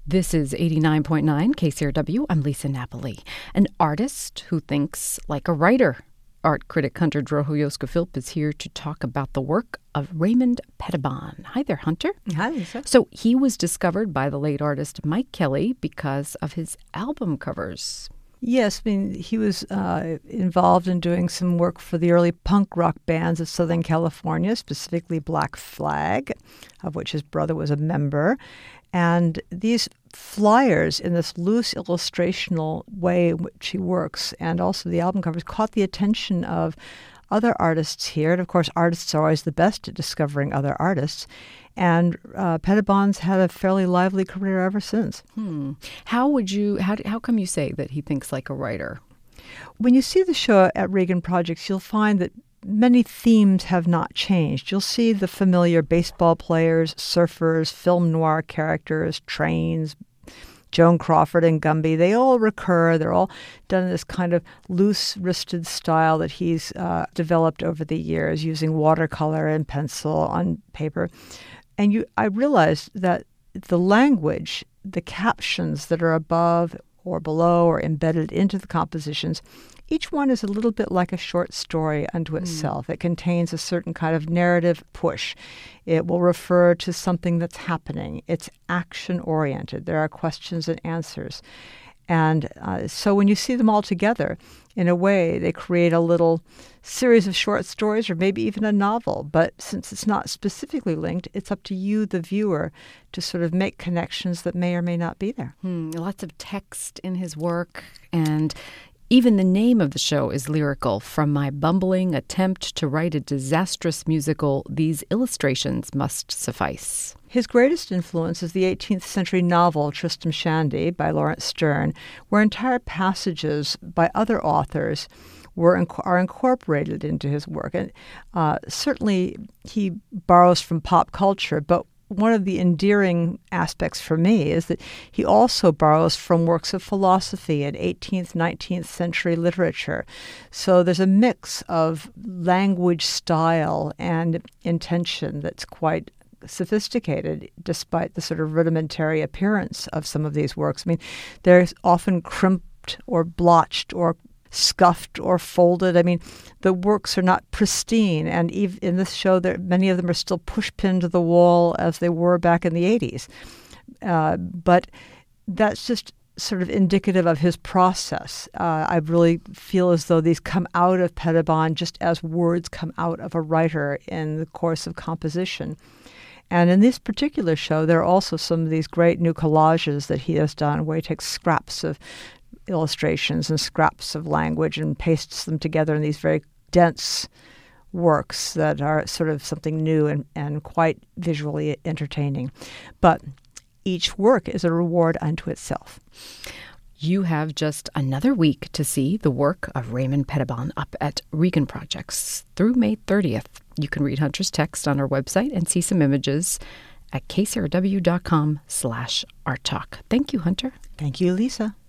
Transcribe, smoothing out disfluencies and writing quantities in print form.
This is 89.9 KCRW. I'm Lisa Napoli, an artist who thinks like a writer. Art critic Hunter Drohoyoska-Philp is here to talk about the work of Raymond Pettibon. Hi there, Hunter. Hi, Lisa. So he was discovered by the late artist Mike Kelley because of his album covers. Yes, I mean, he was involved in doing some work for the early punk rock bands of Southern California, specifically Black Flag, of which his brother was a member. And these flyers, in this loose illustrational way in which he works, and also the album covers, caught the attention of other artists here. And of course, artists are always the best at discovering other artists. And Pettibon's had a fairly lively career ever since. How come you say that he thinks like a writer? When you see the show at Regan Projects, you'll find that many themes have not changed. You'll see the familiar baseball players, surfers, film noir characters, trains, Joan Crawford and Gumby. They all recur. They're all done in this kind of loose-wristed style that he's developed over the years, using watercolor and pencil on paper. And I realized that the language, the captions that are above or below or embedded into the compositions, each one is a little bit like a short story unto itself. It contains a certain kind of narrative push. It will refer to something that's happening. It's action-oriented. There are questions and answers. And so when you see them all together, in a way, they create a little series of short stories or maybe even a novel. But since it's not specifically linked, it's up to you, the viewer, to sort of make connections that may or may not be there. Lots of text in his work, and even the name of the show is lyrical. From my bumbling attempt to write a disastrous musical, these illustrations must suffice. His greatest influence is the 18th century novel Tristram Shandy by Laurence Sterne, where entire passages by other authors are incorporated into his work. And certainly he borrows from pop culture, but one of the endearing aspects for me is that he also borrows from works of philosophy and 18th, 19th century literature. So there's a mix of language style and intention that's quite sophisticated, despite the sort of rudimentary appearance of some of these works. I mean, they're often crimped or blotched or scuffed or folded. I mean, the works are not pristine, and even in this show, many of them are still push-pinned to the wall as they were back in the 80s. But that's just sort of indicative of his process. I really feel as though these come out of Pettibon just as words come out of a writer in the course of composition. And in this particular show, there are also some of these great new collages that he has done where he takes scraps of illustrations and scraps of language and pastes them together in these very dense works that are sort of something new and quite visually entertaining. But each work is a reward unto itself. You have just another week to see the work of Raymond Pettibon up at Regan Projects through May 30th. You can read Hunter's text on our website and see some images at kcrw.com/arttalk. Thank you, Hunter. Thank you, Lisa.